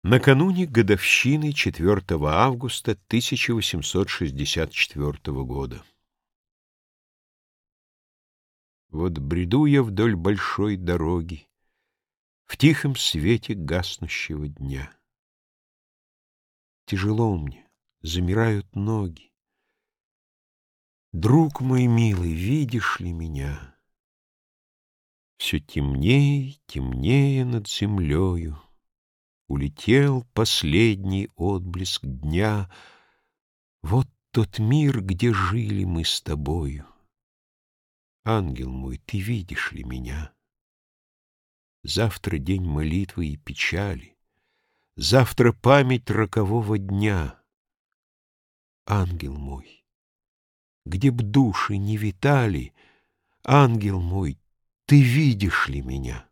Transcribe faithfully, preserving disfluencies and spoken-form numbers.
Накануне годовщины четвёртого августа тысяча восемьсот шестьдесят четвёртого года. Вот бреду я вдоль большой дороги в тихом свете гаснущего дня. Тяжело мне, замирают ноги. Друг мой милый, видишь ли меня? Все темнее, темнее над землею. Улетел последний отблеск дня. Вот тот мир, где жили мы с тобою. Ангел мой, ты видишь ли меня? Завтра день молитвы и печали, завтра память рокового дня. Ангел мой, где б души не витали, ангел мой, ты видишь ли меня?